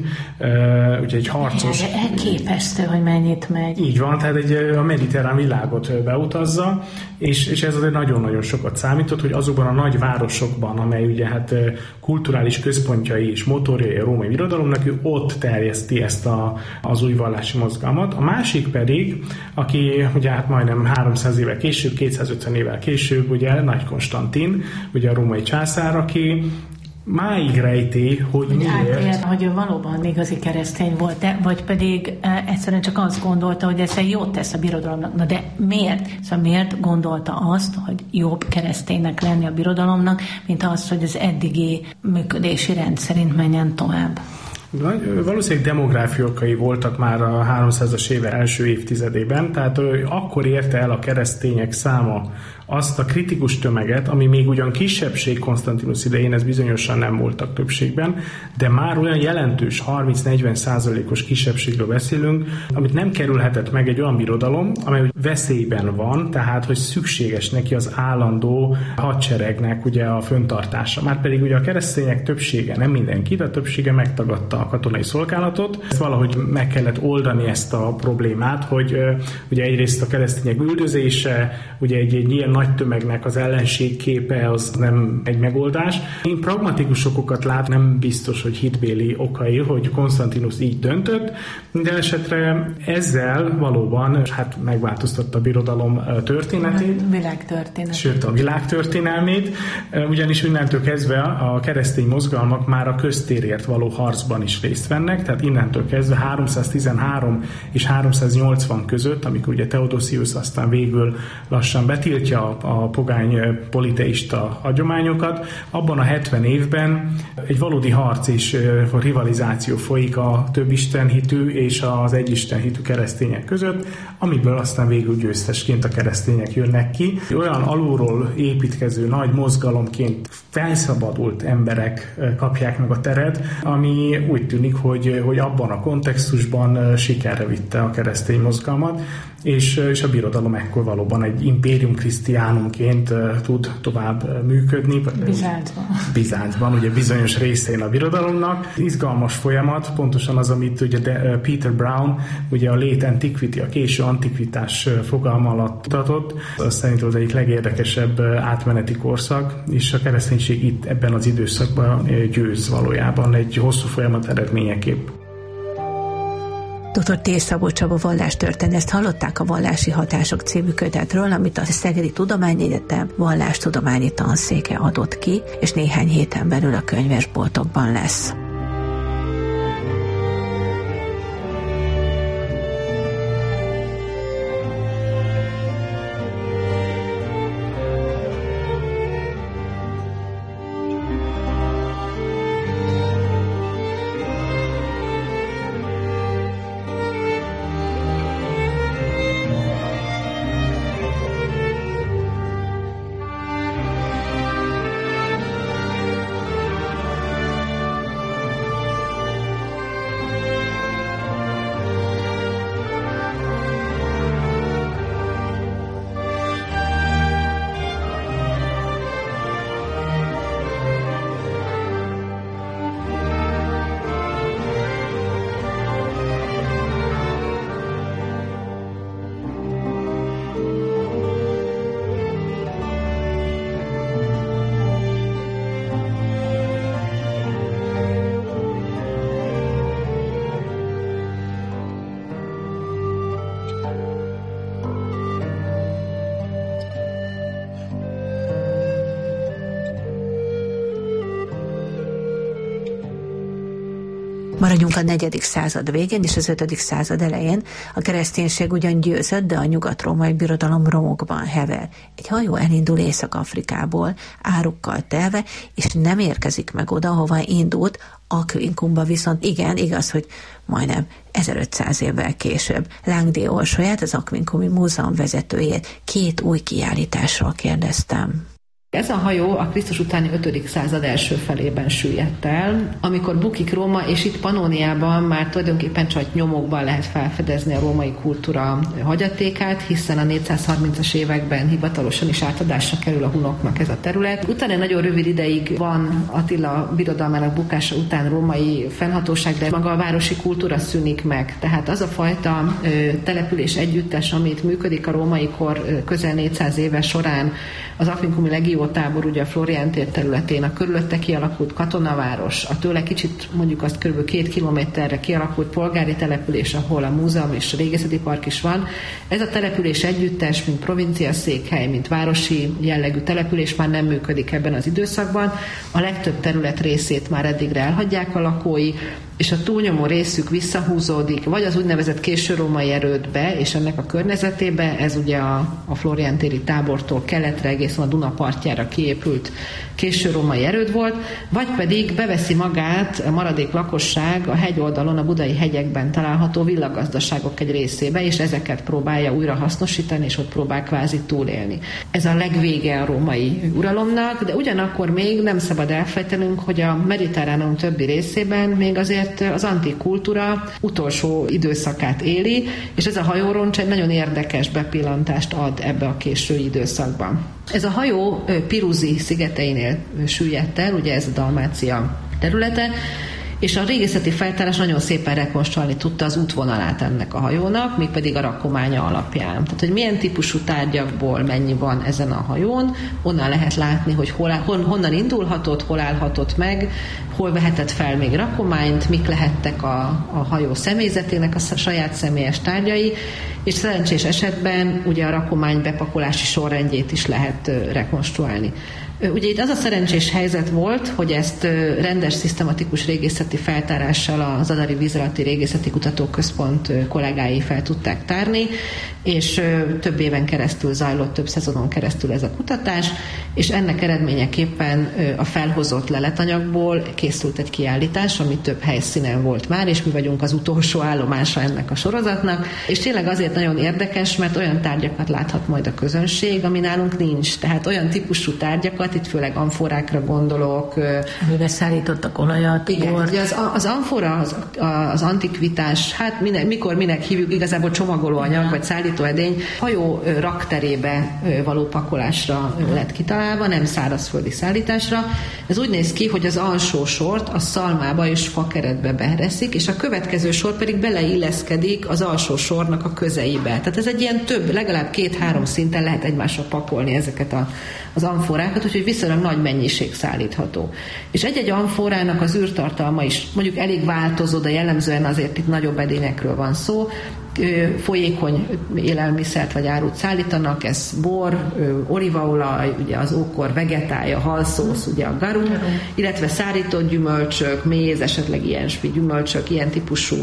ugye egy harcos... Elképesztő, hogy mennyit megy. Így van, tehát a mediterrán világot beutazza, és ez azért nagyon-nagyon sokat számított, hogy azokban a nagy városokban, amely ugye hát kulturális központjai és motorjai a római birodalomnak, ő ott terjeszti ezt az új vallási mozgalmat. A másik pedig, aki ugye hát majdnem 300 évvel később, 250 évvel később, ugye Nagy Konstantin, ugye a római császár, aki máig rejti, hogy miért. Hogy ő valóban igazi keresztény volt, vagy pedig egyszerűen csak azt gondolta, hogy ez egy jót tesz a birodalomnak. Na de miért? Szóval miért gondolta azt, hogy jobb kereszténynek lenni a birodalomnak, mint az, hogy az eddigi működési rend szerint menjen tovább? Valószínűleg demográfiai okai voltak már a 300-as éve első évtizedében, tehát akkor érte el a keresztények száma azt a kritikus tömeget, ami még ugyan kisebbség Konstantinusz idején, ez bizonyosan nem voltak többségben, de már olyan jelentős 30-40%-os kisebbségről beszélünk, amit nem kerülhetett meg egy olyan birodalom, amely veszélyben van, tehát hogy szükséges neki az állandó hadseregnek ugye a föntartása. Márpedig ugye a keresztények többsége, nem mindenki, de a többsége megtagadta a katonai szolgálatot. Ezt valahogy meg kellett oldani ezt a problémát, hogy ugye egyrészt a keresztények üldözése, ugye egy ilyen nagy tömegnek az ellenségképe az nem egy megoldás. Én pragmatikus okokat lát, nem biztos, hogy hitbéli okai, hogy Konstantinus így döntött, de esetre ezzel valóban hát megváltoztatta a birodalom történetét. A világtörténetét. Sőt, a világtörténelmét, ugyanis innentől kezdve a keresztény mozgalmak már a köztérért való harcban is részt vennek, tehát innentől kezdve 313 és 380 között, amikor ugye Theodosius aztán végül lassan betiltja a pogány politeista hagyományokat, abban a 70 évben egy valódi harc és rivalizáció folyik a több istenhitű és az egyistenhitű keresztények között, amiből aztán végül győztesként a keresztények jönnek ki. Olyan alulról építkező nagy mozgalomként felszabadult emberek kapják meg a teret, ami úgy tűnik, hogy abban a kontextusban sikerre vitte a keresztény mozgalmat. és a birodalom ekkor valóban egy impérium christianumként tud tovább működni. Bizáncban, ugye bizonyos részein a birodalomnak. Izgalmas folyamat, pontosan az, amit ugye Peter Brown ugye a late antiquity, a késő antikvitás fogalma alatt mutatott. Az szerintem az egyik legérdekesebb átmeneti korszak, és a kereszténység itt ebben az időszakban győz valójában egy hosszú folyamat eredményeképp. Dr. T. Szabó Csaba vallástörténészt hallották a Vallási Hatások című kötetről, amit a Szegedi Tudományegyetem vallástudományi tanszéke adott ki, és néhány héten belül a könyvesboltokban lesz. Maradjunk a 4. század végén és az 5. század elején. A kereszténység ugyan győzött, de a nyugat-római birodalom romokban hever. Egy hajó elindul Észak-Afrikából, árukkal telve, és nem érkezik meg oda, hova indult, Aquincumba viszont igen, igaz, hogy majdnem 1500 évvel később. Langdé Orsolyát, az Aquincumi Múzeum vezetőjét 2 új kiállításról kérdeztem. Ez a hajó a Krisztus utáni 5. század első felében süllyedt el, amikor bukik Róma, és itt Pannóniában már tulajdonképpen csak nyomokban lehet felfedezni a római kultúra hagyatékát, hiszen a 430-as években hivatalosan is átadásra kerül a hunoknak ez a terület. Utána nagyon rövid ideig van Attila birodalmának bukása után római fennhatóság, de maga a városi kultúra szűnik meg. Tehát az a fajta település együttes, amit működik a római kor közel 400 éve során, az Aquincumi legiótábor ugye a Florián tér területén, a körülötte kialakult katonaváros, a tőle kicsit mondjuk azt kb. 2 kilométerre kialakult polgári település, ahol a múzeum és a régészeti park is van. Ez a település együttes, mint provincia székhely, mint városi jellegű település már nem működik ebben az időszakban. A legtöbb terület részét már eddigre elhagyják a lakói, és a túlnyomó részük visszahúzódik, vagy az úgynevezett későrómai erődbe, és ennek a környezetébe, ez ugye a Florián téri tábortól keletre egészen a Duna partjára kiépült későrómai erőd volt, vagy pedig beveszi magát a maradék lakosság a hegyoldalon, a budai hegyekben található villagazdaságok egy részébe, és ezeket próbálja újra hasznosítani, és ott próbál kvázi túlélni. Ez a legvége a római uralomnak, de ugyanakkor még nem szabad elfelejtenünk, hogy a mediterránum többi részében még azért az antik kultúra utolsó időszakát éli, és ez a hajóroncs egy nagyon érdekes bepillantást ad ebbe a késői időszakban. Ez a hajó Piruzi szigeteinél süllyedt el, ugye ez a Dalmácia területe, és a régészeti feltárás nagyon szépen rekonstruálni tudta az útvonalát ennek a hajónak, mégpedig a rakománya alapján. Tehát, hogy milyen típusú tárgyakból mennyi van ezen a hajón, onnan lehet látni, hogy honnan indulhatott, hol állhatott meg, hol vehetett fel még rakományt, mik lehettek a hajó személyzetének a saját személyes tárgyai, és szerencsés esetben ugye a rakomány bepakolási sorrendjét is lehet rekonstruálni. Ugye itt az a szerencsés helyzet volt, hogy ezt rendes, szisztematikus régészeti feltárással a Zadari Vízalatti Régészeti Kutatóközpont kollégái fel tudták tárni, és több éven keresztül zajlott, több szezonon keresztül ez a kutatás, és ennek eredményeképpen a felhozott leletanyagból készült egy kiállítás, ami több helyszínen volt már, és mi vagyunk az utolsó állomása ennek a sorozatnak, és tényleg azért nagyon érdekes, mert olyan tárgyakat láthat majd a közönség, ami nálunk nincs. Tehát olyan típusú tárgyakat, tárgyakat, itt főleg amforákra gondolok. Amivel szállítottak olajat. Igen, ugye az amfora, az antikvitás, hát mikor minek hívjuk, igazából csomagolóanyag, vagy szállítóedény, hajó rakterébe való pakolásra lett kitalálva, nem szárazföldi szállításra. Ez úgy néz ki, hogy az alsó sort a szalmába és fakeretbe bereszik, és a következő sor pedig beleilleszkedik az alsó sornak a közeibe. Tehát ez egy ilyen legalább 2-3 szinten lehet egymásra pakolni ezeket az amforákat, úgyhogy viszonylag nagy mennyiség szállítható. És egy-egy amforának az űrtartalma is mondjuk elég változó, de jellemzően azért itt nagyobb edényekről van szó. Folyékony élelmiszert vagy árut szállítanak, ez bor, olívaolaj, ugye az ókor vegetálja, halszósz, ugye a garum, illetve szárított gyümölcsök, méz, esetleg ilyen gyümölcsök, ilyen típusú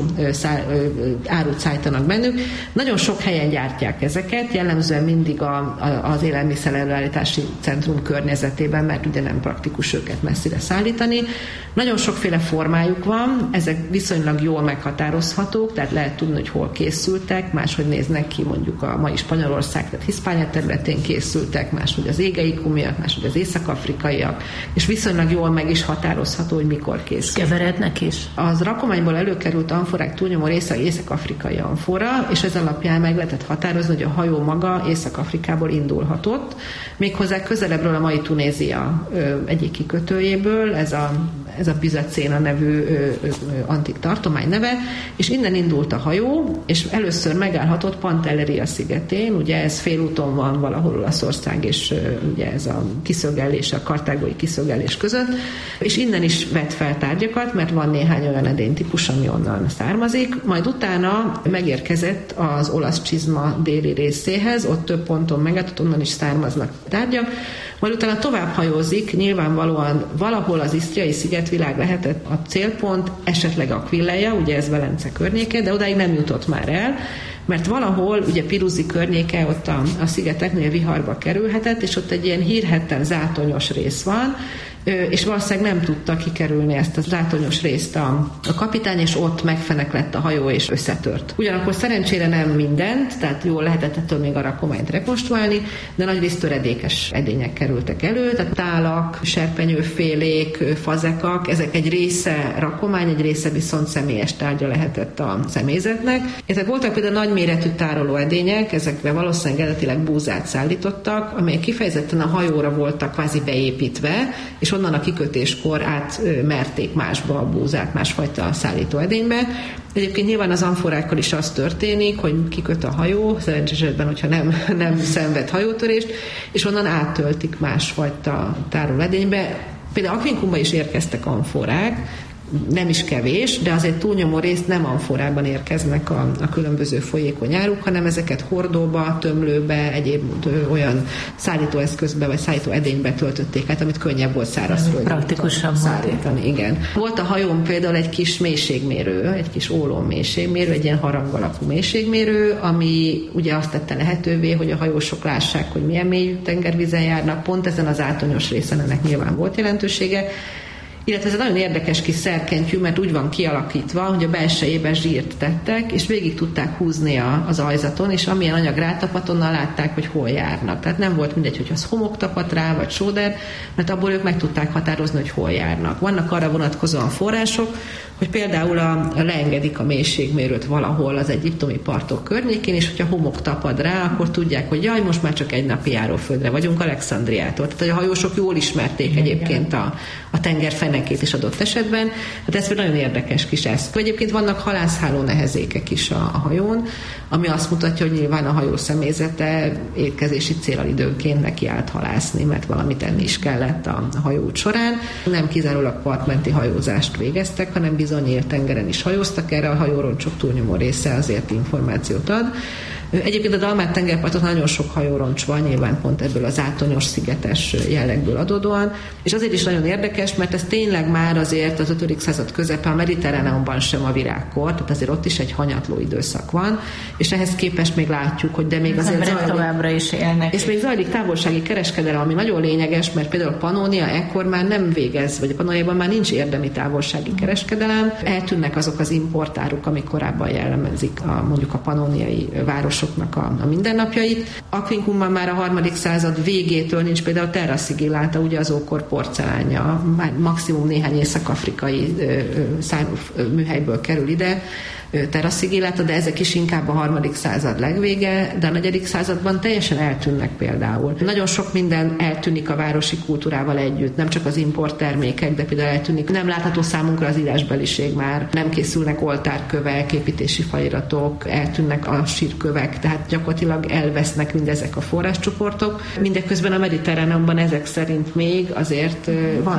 árut szállítanak bennük. Nagyon sok helyen gyártják ezeket, jellemzően mindig az élelmiszer-előállítási centrum környezetében, mert ugye nem praktikus őket messzire szállítani. Nagyon sokféle formájuk van, ezek viszonylag jól meghatározhatók, tehát lehet tudni, hogy hol készültek, máshogy néznek ki mondjuk a mai Spanyolország, tehát Hiszpánia területén készültek, máshogy az égeikumiak, máshogy az észak-afrikaiak, és viszonylag jól meg is határozható, hogy mikor készül. Keverednek is? Az rakományból előkerült amforák túlnyomó része észak-afrikai amfora, és ez alapján meg lehetett határozni, hogy a hajó maga Észak-Afrikából indulhatott, méghozzá közelebbről a mai Tunézia egyik kikötőjéből, ez a Byzacéna nevű antik tartomány neve, és innen indult a hajó, és először megállhatott Pantelleria szigetén, ugye ez félúton van valahol Olaszország, és ugye ez a kiszögelés, a kartágói kiszögelés között, és innen is vett fel tárgyakat, mert van néhány olyan edénytípus, ami onnan származik, majd utána megérkezett az olasz csizma déli részéhez, ott több ponton megállt, onnan is származnak tárgyak, majd utána tovább hajózik, nyilvánvalóan valahol az isztriai szigetvilág lehetett a célpont, esetleg Aquileia, ugye ez Velence környéke, de odáig nem jutott már el, mert valahol, ugye Piruzi környéke, ott a szigeteknél viharba kerülhetett, és ott egy ilyen hírhedten zátonyos rész van, és valószínűleg nem tudta kikerülni ezt a zátonyos részt a kapitány, és ott megfeneklett a hajó, és összetört. Ugyanakkor szerencsére nem mindent, tehát jól lehetett ettől még a rakományt rekonstruálni, de nagyrészt töredékes edények kerültek elő, tehát tálak, serpenyőfélék, fazekak, ezek egy része rakomány, egy része viszont személyes tárgya lehetett a személyzetnek. Ezek voltak például nagyméretű tároló edények, ezekre valószínűleg eredetileg búzát szállítottak, amelyek kifejezetten a hajóra voltak kvázi beépítve, és onnan a kikötéskor átmerték másba a búzát, másfajta szállítóedénybe. Egyébként nyilván az amforákkal is az történik, hogy kiköt a hajó, szerencsés esetben, hogyha nem szenved hajótörést, és onnan áttöltik másfajta tárolóedénybe. Például Aquincumba is érkeztek amforák, nem is kevés, de azért túlnyomó részt nem amforában érkeznek a különböző folyékony áruk, hanem ezeket hordóba, tömlőbe, egyéb olyan szállítóeszközbe vagy szállítóedénybe töltötték át, amit könnyebb volt szárazföldön szállítani. Igen. Volt a hajón például egy kis mélységmérő, egy kis ólom mélységmérő, egy ilyen harang alakú mélységmérő, ami ugye azt tette lehetővé, hogy a hajósok lássák, hogy milyen mélyű tengervízen járnak, pont ezen az átonyos részen ennek nyilván volt jelentősége. Illetve ez egy nagyon érdekes kis szerkentyű, mert úgy van kialakítva, hogy a belsejében zsírt tettek, és végig tudták húzni az ajzaton, és amilyen anyag rátapadt, onnan látták, hogy hol járnak. Tehát nem volt mindegy, hogy az homok tapadt rá, vagy sóder, mert abból ők meg tudták határozni, hogy hol járnak. Vannak arra vonatkozóan források, hogy például leengedik a mélységmérőt valahol az egyiptomi partok környékén, és hogyha homok tapad rá, akkor tudják, hogy jaj, most már csak egy napi járóföldre vagyunk Alexandriától. Tehát a hajósok jól ismerték egyébként a tenger fenekét is adott esetben. Hát ez nagyon érdekes kis eszköz. Egyébként vannak halászháló nehezékek is a hajón, ami azt mutatja, hogy nyilván a hajó személyzete étkezési céllal időnként nekiállt halászni, mert valamit enni is kellett a hajóút során. Nem kizárólag partmenti hajózást végeztek, hanem bizony nyílt tengeren is hajóztak, erre a hajóroncsok túlnyomó része azért információt ad. Egyébként a Dalmát-tengerparton nagyon sok hajóroncs van, nyilván pont ebből az átonyos szigetes jellegből adódóan, és azért is nagyon érdekes, mert ez tényleg már azért az 5. század közepe a Mediterráneumban sem a virágkor, tehát azért ott is egy hanyatló időszak van, és ehhez képest még látjuk, hogy de még azért zajlik, továbbra is élnek. És még zajlik távolsági kereskedelem, ami nagyon lényeges, mert például Pannonia ekkor már nem végez, vagy a Pannoniában már nincs érdemi távolsági kereskedelem, eltűnnek azok az importáruk, amik korábban jellemezik mondjuk a pannoniai város másoknak a mindennapjait. Aquincumban már a 3. század végétől nincs például terra sigillata, ugye az ókor porcelánja, már maximum néhány észak-afrikai műhelyből kerül ide, terra sigillata, de ezek is inkább a 3. század legvége, de a 4. században teljesen eltűnnek például. Nagyon sok minden eltűnik a városi kultúrával együtt, nem csak az import termékek, de például eltűnik, nem látható számunkra az írásbeliség már, nem készülnek oltárkövek, építési feliratok, eltűnnek a sírkövek, tehát gyakorlatilag elvesznek mindezek a forráscsoportok. Mindeközben a Mediterráneumban ezek szerint még azért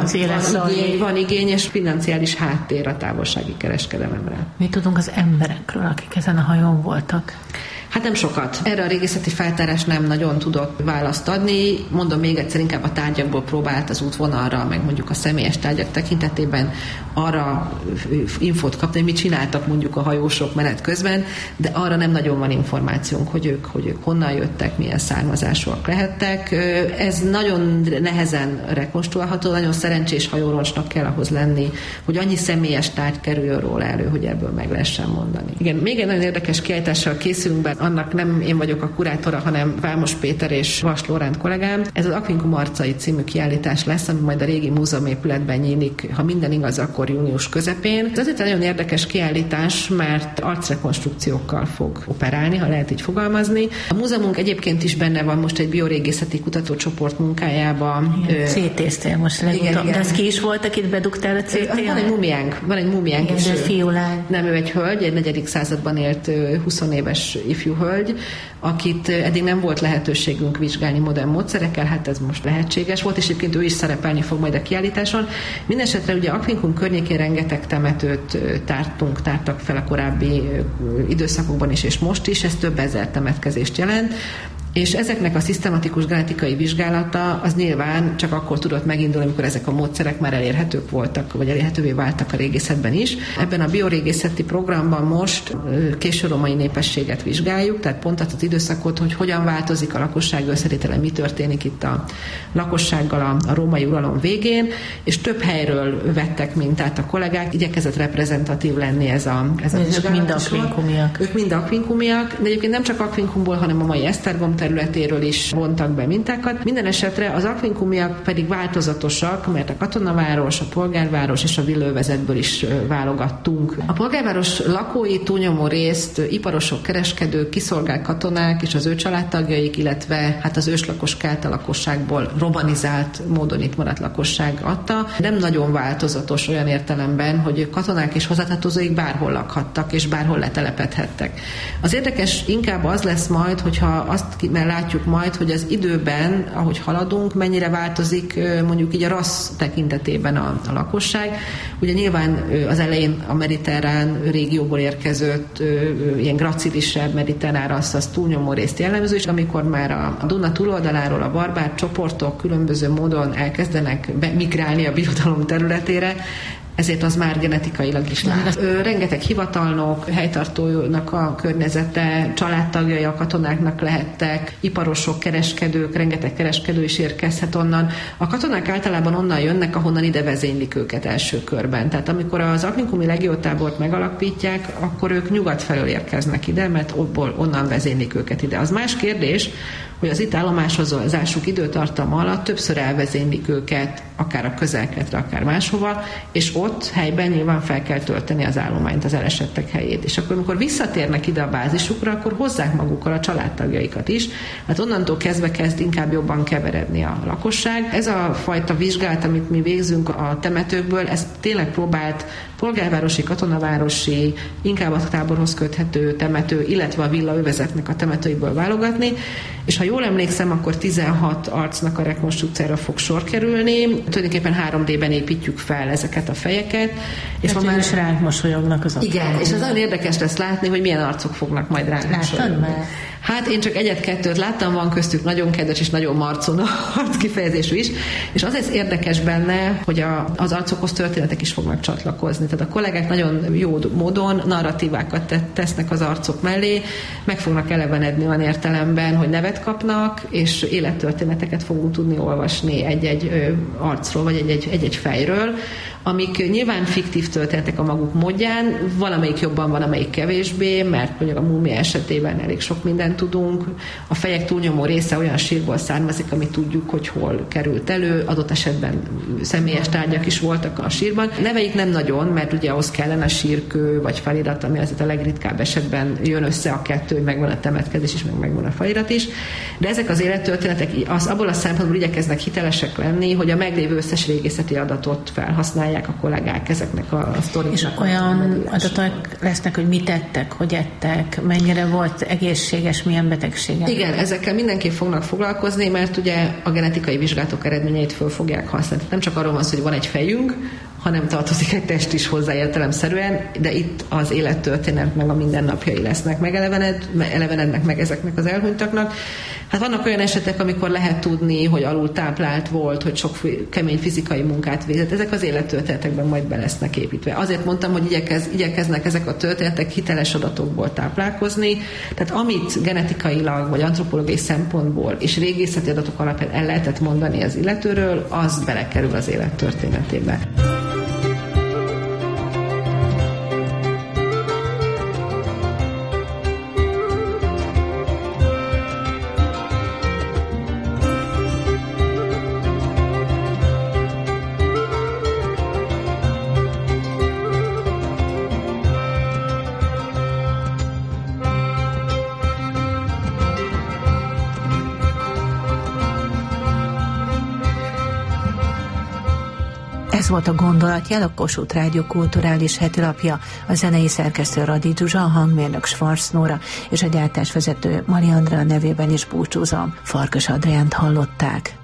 van igény és financiális háttér a távolsági kereskedelemre. Mi tudunk az emberekről, akik ezen a hajón voltak? Hát nem sokat. Erre a régészeti feltárás nem nagyon tudott választ adni. Mondom még egyszer, inkább a tárgyakból próbált az útvonalra, meg mondjuk a személyes tárgyak tekintetében arra infót kapni, hogy mit csináltak mondjuk a hajósok menet közben, de arra nem nagyon van információnk, hogy ők honnan jöttek, milyen származásúak lehettek. Ez nagyon nehezen rekonstruálható, nagyon szerencsés hajóroncsnak kell ahhoz lenni, hogy annyi személyes tárgy kerüljön róla elő, hogy ebből meg lehessen mondani. Igen, még egy nagyon érdekes kiállítással készülünk be, annak nem én vagyok a kurátora, hanem Vámos Péter és Vas Lóránt kollégám. Ez az Aquincum arcai című kiállítás lesz, ami majd a régi múzeumépületben nyílik, ha minden igaz, akkor június közepén. Ez azért egy nagyon érdekes kiállítás, mert arcrekonstrukciókkal fog operálni, ha lehet így fogalmazni. A múzeumunk egyébként is benne van most egy biorégészeti kutatócsoport munkájában. CT-ztél most legutóbb. Igen. De az ki is volt, akit bedugtál a CT-n? Van egy mumiánk is. Fiúlány. Nem, ő egy hölgy, egy 4. században élt 20 éves ifjú hölgy, akit eddig nem volt lehetőségünk vizsgálni modern módszerekkel, hát ez most lehetséges volt, és egyébként ő is szerepelni fog majd a kiállításon. Mindenesetre ugye Aquincum környékén rengeteg temetőt tártak fel a korábbi időszakokban is, és most is, ez több ezer temetkezést jelent, és ezeknek a szisztematikus genetikai vizsgálata az nyilván csak akkor tudott megindulni, amikor ezek a módszerek már elérhetők voltak, vagy elérhetővé váltak a régészetben is. Ebben a biorégészeti programban most késő római népességet vizsgáljuk, tehát pont azt az időszakot, hogy hogyan változik a lakosság összetétele, mi történik itt a lakossággal a római uralom végén, és több helyről vettek mintát a kollégák, igyekezett reprezentatív lenni ez a vizsgálat. Mind aquincummiak. Ők mind aquincummiak, de egyébként nem csak Aquincumból, hanem a mai Esztergom területéről is vontak be mintákat. Minden esetre az aquincummiak pedig változatosak, mert a katonaváros, a polgárváros és a villővezetből is válogattunk. A polgárváros lakói túlnyomó részt iparosok, kereskedők, kiszolgált katonák és az ő családtagjaik, illetve hát az őslakos kelta lakosságból romanizált módon itt maradt lakosság adta. Nem nagyon változatos olyan értelemben, hogy katonák és hozzátartozóik bárhol lakhattak és bárhol letelepedhettek. Az érdekes inkább az lesz majd, hogyha azt mert látjuk majd, hogy az időben, ahogy haladunk, mennyire változik mondjuk így a rassz tekintetében a lakosság. Ugye nyilván az elején a mediterrán régióból érkezett ilyen gracilisebb mediterrán rassz az túlnyomó részt jellemző, és amikor már a Duna túloldaláról a barbár csoportok különböző módon elkezdenek migrálni a birodalom területére, ezért az már genetikailag is lát. Rengeteg hivatalnok, helytartónak a környezete, családtagjai a katonáknak lehettek, iparosok, kereskedők, rengeteg kereskedő is érkezhet onnan. A katonák általában onnan jönnek, ahonnan ide vezénylik őket első körben. Tehát amikor az aquincumi legiótábort megalapítják, akkor ők nyugat felől érkeznek ide, mert onnan vezénylik őket ide. Az más kérdés, hogy az itt állomásozásuk időtartama alatt többször elvezénylik őket, akár a közelkeletre, akár máshova, és ott helyben nyilván fel kell tölteni az állományt, az elesettek helyét. És akkor, amikor visszatérnek ide a bázisukra, akkor hozzák magukkal a családtagjaikat is. Hát onnantól kezdve kezd inkább jobban keveredni a lakosság. Ez a fajta vizsgálat, amit mi végzünk a temetőkből, ez tényleg próbált polgárvárosi, katonavárosi, inkább a táborhoz köthető temető, illetve a villaövezetnek a temetőiből válogatni, és ha jól emlékszem, akkor 16 arcnak a rekonstrukcióra fog sor kerülni. Tulajdonképpen 3D-ben építjük fel ezeket a fejeket. És már is ránk mosolyognak az arcok. Igen, és az nagyon érdekes lesz látni, hogy milyen arcok fognak majd ránk mosolyogni. Már? Hát én csak egyet-kettőt láttam, van köztük nagyon kedves és nagyon marcon arc kifejezésű is, és az érdekes benne, hogy az arcokhoz történetek is fognak csatlakozni. Tehát a kollégák nagyon jó módon narratívákat tesznek az arcok mellé, meg fognak elevenedni olyan értelemben, hogy nevet kapnak, és élettörténeteket fogunk tudni olvasni egy-egy arcról, vagy egy-egy fejről, amik nyilván fiktív történetek a maguk módján, valamelyik jobban, valamelyik kevésbé, mert mondjuk a múmia esetében elég sok mindent tudunk. A fejek túlnyomó része olyan sírból származik, amit tudjuk, hogy hol került elő, adott esetben személyes tárgyak is voltak a sírban. Neveik nem nagyon, mert ugye ahhoz kellene sírkő vagy felirat, ami azért a legritkább esetben jön össze a kettő, hogy megvan a temetkezés is, meg megvan a felirat is. De ezek az élettörténetek abból a szempontból igyekeznek hitelesek lenni, hogy a meglévő összes régészeti adatot felhasználják a kollégák ezeknek a sztoriknak. És olyan adatok lesznek, hogy mit ettek, hogy ettek, mennyire volt egészséges, milyen betegsége? Igen, ezekkel mindenképp fognak foglalkozni, mert ugye a genetikai vizsgálatok eredményeit föl fogják használni. Nem csak arról van szó, hogy van egy fejünk, hanem tartozik egy test is hozzá értelemszerűen, de itt az élettörténet meg a mindennapjai lesznek megelevenednek meg ezeknek az elhunytaknak. Hát vannak olyan esetek, amikor lehet tudni, hogy alul táplált volt, hogy sok kemény fizikai munkát végzett. Ezek az élettörténetekben majd be lesznek építve. Azért mondtam, hogy igyekeznek ezek a történetek hiteles adatokból táplálkozni. Tehát amit genetikailag vagy antropológiai szempontból és régészeti adatok alapján el lehetett mondani az illetőről, az belekerül az élettörténetébe. Ez volt a Gondolatjel, a Kossuth Rádió kulturális hetilapja, a zenei szerkesztő Radi Zsuzsa, a hangmérnök Schwarz Nóra és a gyártásvezető Mari Andrea nevében is búcsúzom. Farkas Adriánt hallották.